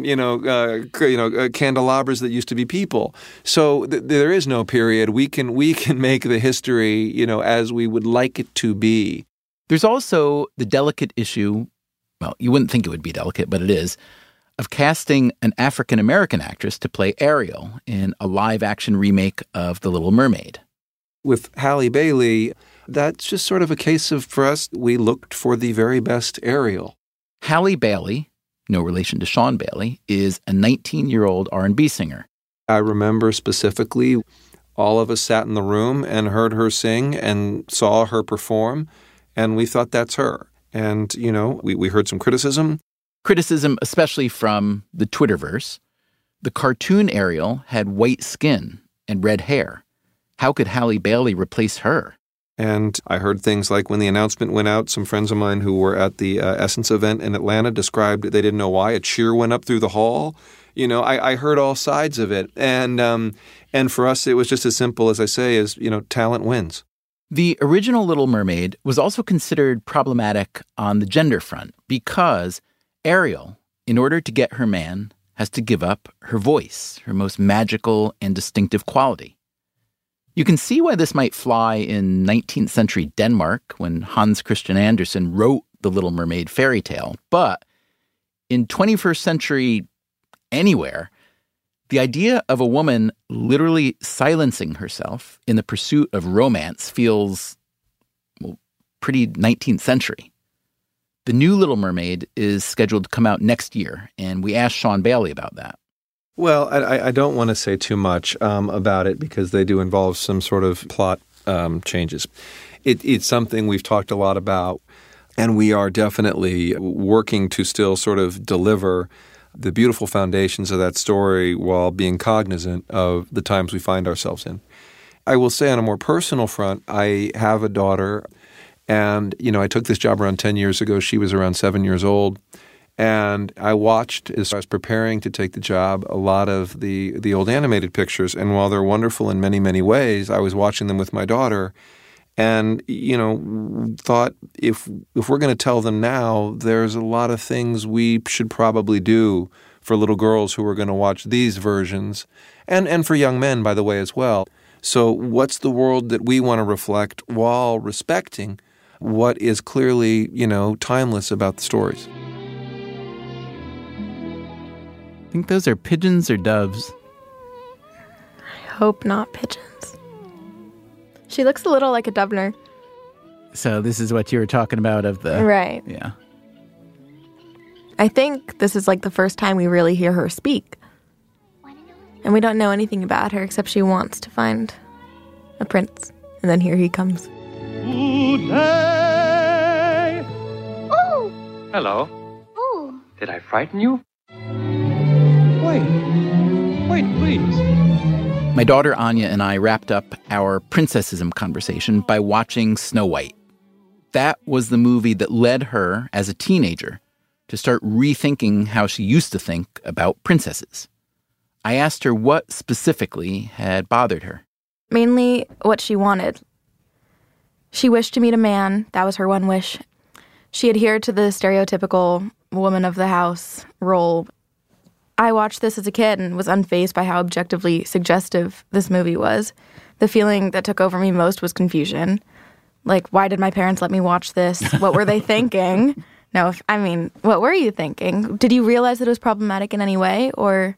S8: candelabras that used to be people. So there is no period. We can make the history, as we would like it to be.
S1: There's also the delicate issue, well, you wouldn't think it would be delicate, but it is, of casting an African-American actress to play Ariel in a live-action remake of The Little Mermaid.
S8: With Halle Bailey, that's just sort of a case of, for us, we looked for the very best Ariel.
S1: Halle Bailey, no relation to Sean Bailey, is a 19-year-old R&B singer.
S8: I remember specifically all of us sat in the room and heard her sing and saw her perform, and we thought that's her. And, we heard some criticism.
S1: Criticism especially from the Twitterverse. The cartoon Ariel had white skin and red hair. How could Halle Bailey replace her?
S8: And I heard things like when the announcement went out, some friends of mine who were at the Essence event in Atlanta described they didn't know why. A cheer went up through the hall. I heard all sides of it. And for us, it was just as simple as I say, as, talent wins.
S1: The original Little Mermaid was also considered problematic on the gender front because Ariel, in order to get her man, has to give up her voice, her most magical and distinctive quality. You can see why this might fly in 19th century Denmark when Hans Christian Andersen wrote the Little Mermaid fairy tale. But in 21st century anywhere, the idea of a woman literally silencing herself in the pursuit of romance feels, pretty 19th century. The new Little Mermaid is scheduled to come out next year, and we asked Sean Bailey about that.
S8: Well, I don't want to say too much about it because they do involve some sort of plot changes. It's something we've talked a lot about, and we are definitely working to still sort of deliver the beautiful foundations of that story while being cognizant of the times we find ourselves in. I will say on a more personal front, I have a daughter, and, I took this job around 10 years ago. She was around 7 years old. And I watched, as I was preparing to take the job, a lot of the old animated pictures. And while they're wonderful in many, many ways, I was watching them with my daughter and, thought if we're going to tell them now, there's a lot of things we should probably do for little girls who are going to watch these versions and for young men, by the way, as well. So what's the world that we want to reflect while respecting what is clearly, timeless about the stories?
S1: I think those are pigeons or doves.
S5: I hope not pigeons. She looks a little like a dovener.
S1: So this is what you were talking about of the...
S5: Right.
S1: Yeah.
S5: I think this is like the first time we really hear her speak. And we don't know anything about her except she wants to find a prince. And then here he comes.
S13: Good day.
S10: Oh!
S13: Hello.
S10: Oh!
S13: Did I frighten you? Wait, please.
S1: My daughter Anya and I wrapped up our princessism conversation by watching Snow White. That was the movie that led her, as a teenager, to start rethinking how she used to think about princesses. I asked her what specifically had bothered her.
S5: Mainly what she wanted. She wished to meet a man. That was her one wish. She adhered to the stereotypical woman of the house role. I watched this as a kid and was unfazed by how objectively suggestive this movie was. The feeling that took over me most was confusion. Like, why did my parents let me watch this? What were they thinking? No, what were you thinking? Did you realize that it was problematic in any way, or?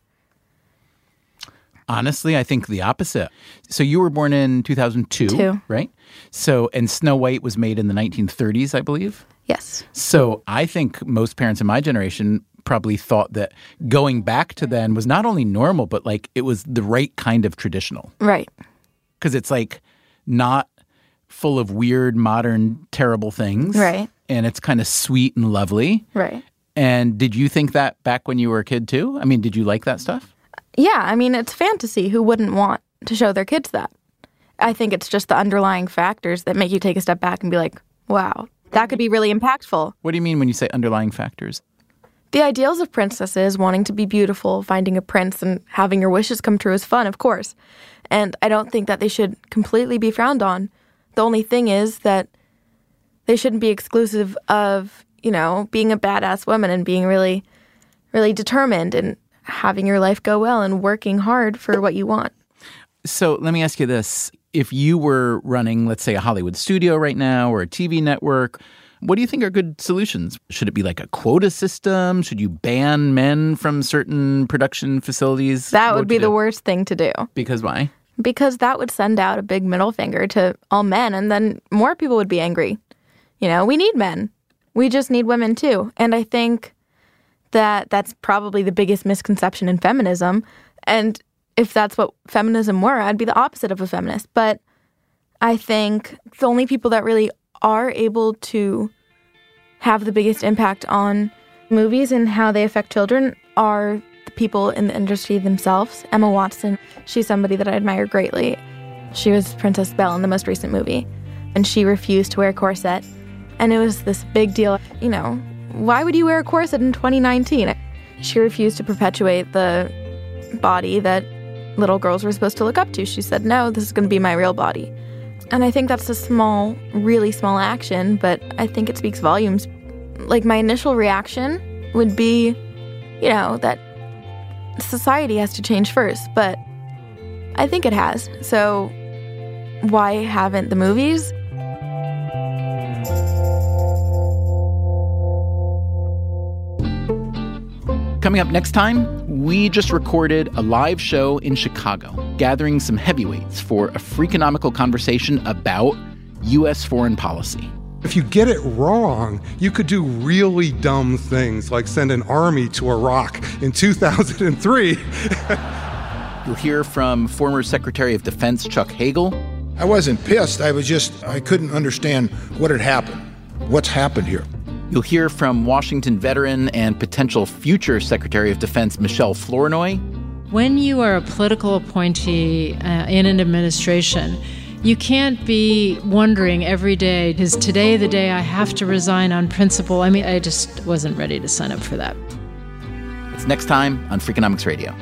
S1: Honestly, I think the opposite. So you were born in 2002, right? So, and Snow White was made in the 1930s, I believe?
S5: Yes.
S1: So I think most parents in my generation probably thought that going back to then was not only normal, but like it was the right kind of traditional.
S5: Right.
S1: Because it's like not full of weird, modern, terrible things.
S5: Right.
S1: And it's kind of sweet and lovely.
S5: Right.
S1: And did you think that back when you were a kid too? I mean, did you like that stuff?
S5: Yeah, it's fantasy. Who wouldn't want to show their kids that? I think it's just the underlying factors that make you take a step back and be like, wow, that could be really impactful.
S1: What do you mean when you say underlying factors?
S5: The ideals of princesses, wanting to be beautiful, finding a prince, and having your wishes come true is fun, of course. And I don't think that they should completely be frowned on. The only thing is that they shouldn't be exclusive of, being a badass woman and being really, really determined and having your life go well and working hard for what you want.
S1: So let me ask you this. If you were running, let's say, a Hollywood studio right now or a TV network, what do you think are good solutions? Should it be like a quota system? Should you ban men from certain production facilities?
S5: That would be the worst thing to do.
S1: Because why?
S5: Because that would send out a big middle finger to all men, and then more people would be angry. We need men. We just need women too. And I think that that's probably the biggest misconception in feminism. And if that's what feminism were, I'd be the opposite of a feminist. But I think the only people that really are able to have the biggest impact on movies and how they affect children are the people in the industry themselves. Emma Watson, she's somebody that I admire greatly. She was Princess Belle in the most recent movie, and she refused to wear a corset. And it was this big deal. Why would you wear a corset in 2019? She refused to perpetuate the body that little girls were supposed to look up to. She said, no, this is going to be my real body. And I think that's a small, really small action, but I think it speaks volumes. Like, my initial reaction would be, that society has to change first, but I think it has. So why haven't the movies?
S1: Coming up next time, we just recorded a live show in Chicago, gathering some heavyweights for a Freakonomical conversation about U.S. foreign policy.
S14: If you get it wrong, you could do really dumb things like send an army to Iraq in 2003.
S1: You'll hear from former Secretary of Defense Chuck Hagel.
S15: I wasn't pissed. I couldn't understand what had happened. What's happened here?
S1: You'll hear from Washington veteran and potential future Secretary of Defense Michelle Flournoy.
S16: When you are a political appointee in an administration, you can't be wondering every day, is today the day I have to resign on principle? I just wasn't ready to sign up for that.
S1: It's next time on Freakonomics Radio.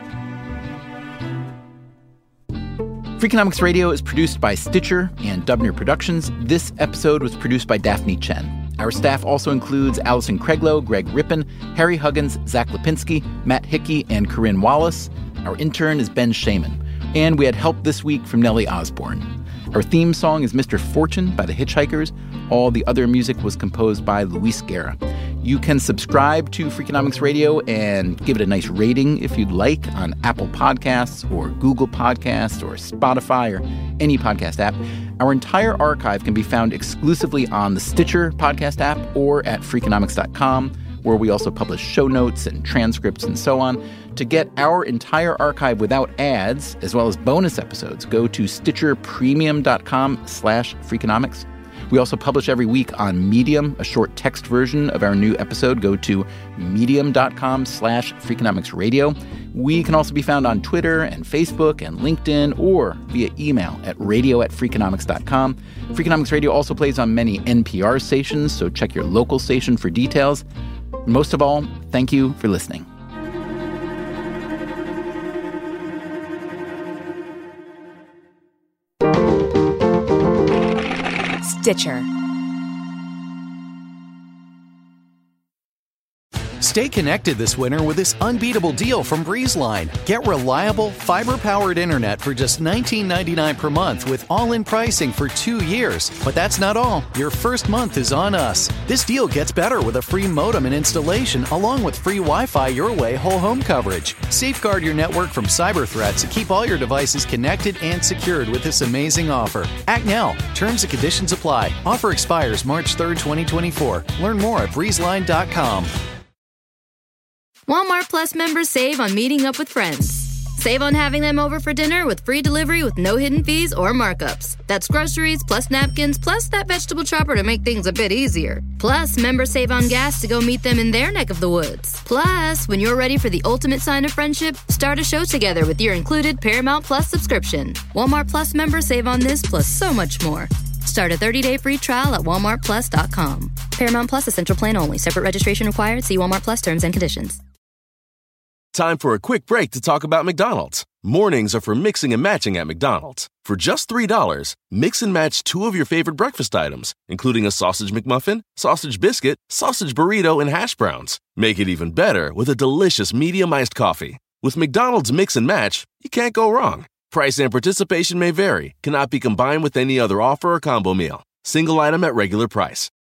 S1: Freakonomics Radio is produced by Stitcher and Dubner Productions. This episode was produced by Daphne Chen. Our staff also includes Allison Craiglow, Greg Rippin, Harry Huggins, Zach Lipinski, Matt Hickey, and Corinne Wallace. Our intern is Ben Shaman. And we had help this week from Nellie Osborne. Our theme song is Mr. Fortune by the Hitchhikers. All the other music was composed by Luis Guerra. You can subscribe to Freakonomics Radio and give it a nice rating if you'd like on Apple Podcasts or Google Podcasts or Spotify or any podcast app. Our entire archive can be found exclusively on the Stitcher podcast app or at Freakonomics.com, where we also publish show notes and transcripts and so on. To get our entire archive without ads, as well as bonus episodes, go to StitcherPremium.com/Freakonomics. We also publish every week on Medium, a short text version of our new episode. Go to medium.com/Freakonomicsradio. We can also be found on Twitter and Facebook and LinkedIn or via email at radio@Freakonomics.com. Freakonomics Radio also plays on many NPR stations, so check your local station for details. Most of all, thank you for listening.
S17: Stitcher. Stay connected this winter with this unbeatable deal from BreezeLine. Get reliable, fiber-powered internet for just $19.99 per month with all-in pricing for 2 years. But that's not all. Your first month is on us. This deal gets better with a free modem and installation, along with free Wi-Fi your way whole home coverage. Safeguard your network from cyber threats and keep all your devices connected and secured with this amazing offer. Act now. Terms and conditions apply. Offer expires March 3rd, 2024. Learn more at breezeline.com.
S18: Walmart Plus members save on meeting up with friends. Save on having them over for dinner with free delivery with no hidden fees or markups. That's groceries, plus napkins, plus that vegetable chopper to make things a bit easier. Plus, members save on gas to go meet them in their neck of the woods. Plus, when you're ready for the ultimate sign of friendship, start a show together with your included Paramount Plus subscription. Walmart Plus members save on this plus so much more. Start a 30-day free trial at walmartplus.com. Paramount Plus Essential Plan only. Separate registration required. See Walmart Plus terms and conditions.
S19: Time for a quick break to talk about McDonald's. Mornings are for mixing and matching at McDonald's. For just $3, mix and match 2 of your favorite breakfast items, including a sausage McMuffin, sausage biscuit, sausage burrito, and hash browns. Make it even better with a delicious medium iced coffee. With McDonald's Mix and Match, you can't go wrong. Price and participation may vary. Cannot be combined with any other offer or combo meal. Single item at regular price.